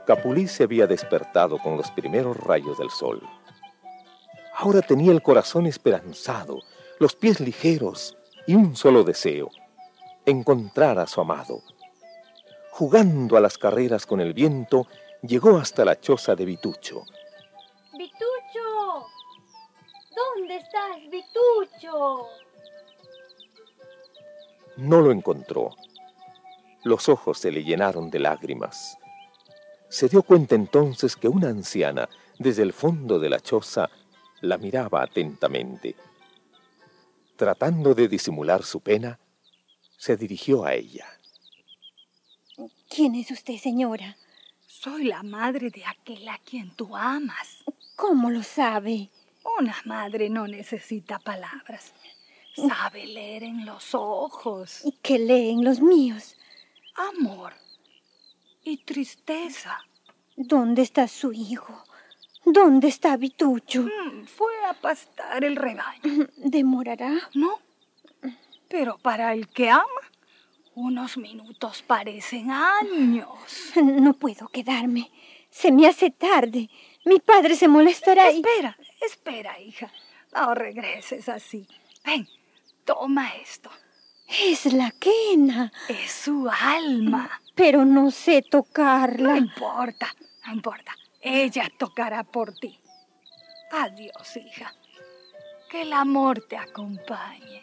Capulí se había despertado con los primeros rayos del sol. Ahora tenía el corazón esperanzado, los pies ligeros y un solo deseo: encontrar a su amado. Jugando a las carreras con el viento, llegó hasta la choza de Vitucho. ¡Vitucho! ¿Dónde estás, Vitucho? No lo encontró. Los ojos se le llenaron de lágrimas. Se dio cuenta entonces que una anciana, desde el fondo de la choza, la miraba atentamente. Tratando de disimular su pena, se dirigió a ella. ¿Quién es usted, señora? Soy la madre de aquel a quien tú amas. ¿Cómo lo sabe? Una madre no necesita palabras. Sabe leer en los ojos. ¿Y qué leen los míos? Amor y tristeza. ¿Dónde está su hijo? ¿Dónde está Vitucho? Fue a pastar el rebaño. ¿Demorará? No, pero para el que ama, unos minutos parecen años. No puedo quedarme. Se me hace tarde. Mi padre se molestará. Espera, hija. No regreses así. Ven, toma esto. Es la quena. Es su alma. Pero no sé tocarla. No importa. Ella tocará por ti. Adiós, hija. Que el amor te acompañe.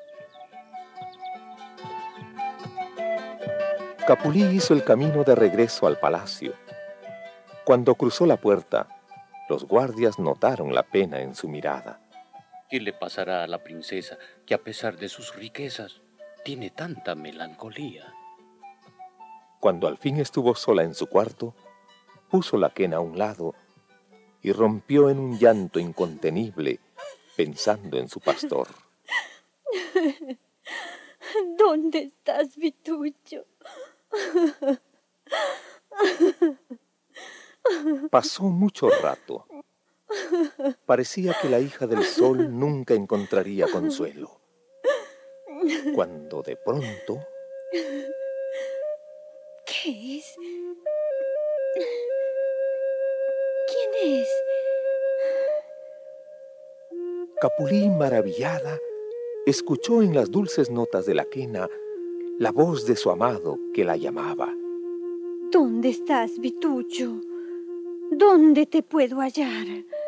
Capulí hizo el camino de regreso al palacio. Cuando cruzó la puerta, los guardias notaron la pena en su mirada. ¿Qué le pasará a la princesa que, a pesar de sus riquezas, tiene tanta melancolía? Cuando al fin estuvo sola en su cuarto, puso la quena a un lado y rompió en un llanto incontenible, pensando en su pastor. ¿Dónde estás, Vitucho? Pasó mucho rato. Parecía que la hija del sol nunca encontraría consuelo. Cuando de pronto... ¿Qué es? ¿Quién es? Capulí, maravillada, escuchó en las dulces notas de la quena la voz de su amado que la llamaba. ¿Dónde estás, Vitucho? ¿Dónde te puedo hallar?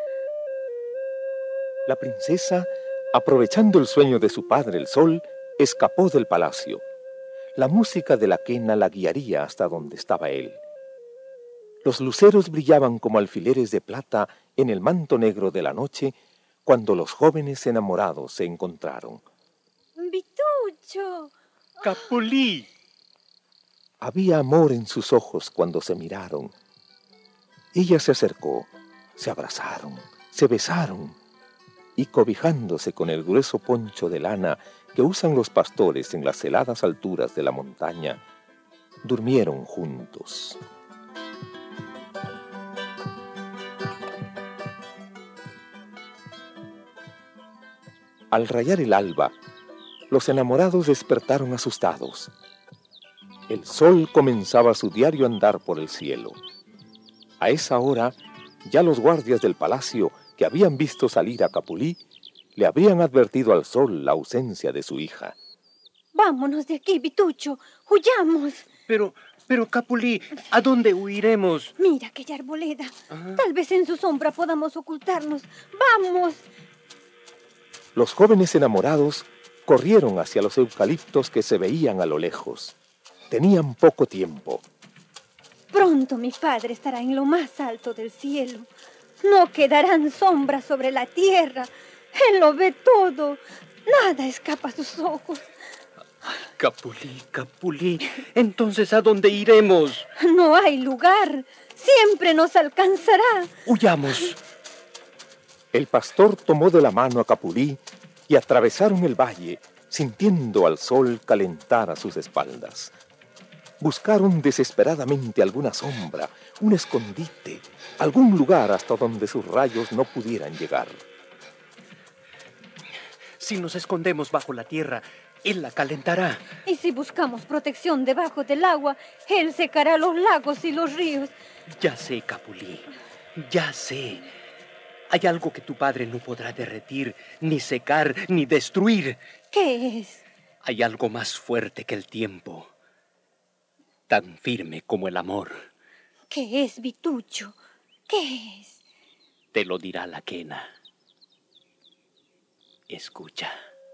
La princesa, aprovechando el sueño de su padre el sol, escapó del palacio. La música de la quena la guiaría hasta donde estaba él. Los luceros brillaban como alfileres de plata en el manto negro de la noche cuando los jóvenes enamorados se encontraron. ¡Vitucho! ¡Capulí! Había amor en sus ojos cuando se miraron. Ella se acercó, se abrazaron, se besaron y, cobijándose con el grueso poncho de lana que usan los pastores en las heladas alturas de la montaña, durmieron juntos. Al rayar el alba, los enamorados despertaron asustados. El sol comenzaba su diario andar por el cielo. A esa hora, ya los guardias del palacio, que habían visto salir a Capulí, le habrían advertido al sol la ausencia de su hija. Vámonos de aquí, Vitucho. ¡Huyamos! Pero Capulí, ¿a dónde huiremos? Mira aquella arboleda. Tal vez en su sombra podamos ocultarnos. ¡Vamos! Los jóvenes enamorados corrieron hacia los eucaliptos que se veían a lo lejos. Tenían poco tiempo. Pronto mi padre estará en lo más alto del cielo. No quedarán sombras sobre la tierra. Él lo ve todo. Nada escapa a sus ojos. Ay, Capulí, entonces ¿a dónde iremos? No hay lugar. Siempre nos alcanzará. ¡Huyamos! El pastor tomó de la mano a Capulí y atravesaron el valle, sintiendo al sol calentar a sus espaldas. Buscaron desesperadamente alguna sombra, un escondite, algún lugar hasta donde sus rayos no pudieran llegar. Si nos escondemos bajo la tierra, él la calentará. Y si buscamos protección debajo del agua, él secará los lagos y los ríos. Ya sé, Capulí, ya sé. Hay algo que tu padre no podrá derretir, ni secar, ni destruir. ¿Qué es? Hay algo más fuerte que el tiempo, tan firme como el amor. ¿Qué es, Vitucho? ¿Qué es? Te lo dirá la quena. Escucha.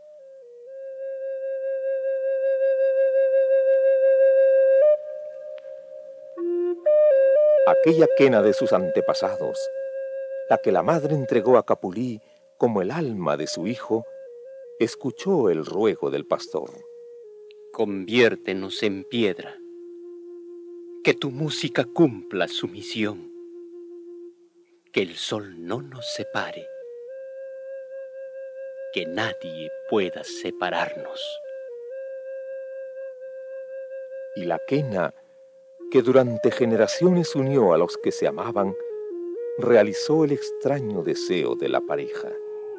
Aquella quena de sus antepasados, la que la madre entregó a Capulí como el alma de su hijo, escuchó el ruego del pastor. Conviértenos en piedra. Que tu música cumpla su misión. Que el sol no nos separe. Que nadie pueda separarnos. Y la quena, que durante generaciones unió a los que se amaban, realizó el extraño deseo de la pareja.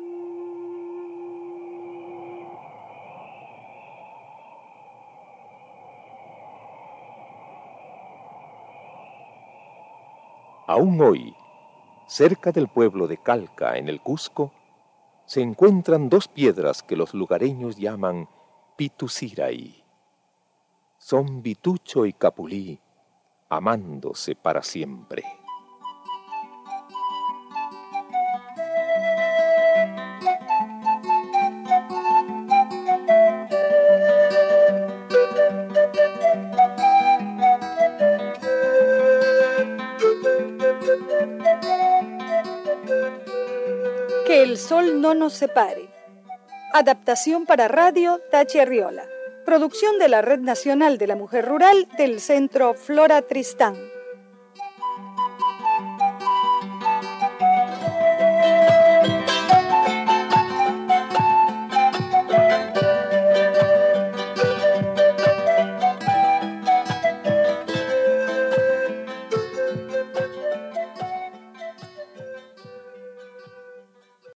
Aún hoy, cerca del pueblo de Calca, en el Cusco, se encuentran dos piedras que los lugareños llaman Pituciray. Son Vitucho y Capulí, amándose para siempre. Que el sol no nos separe. Adaptación para radio, Tachi Arriola. Producción de la Red Nacional de la Mujer Rural del Centro Flora Tristán.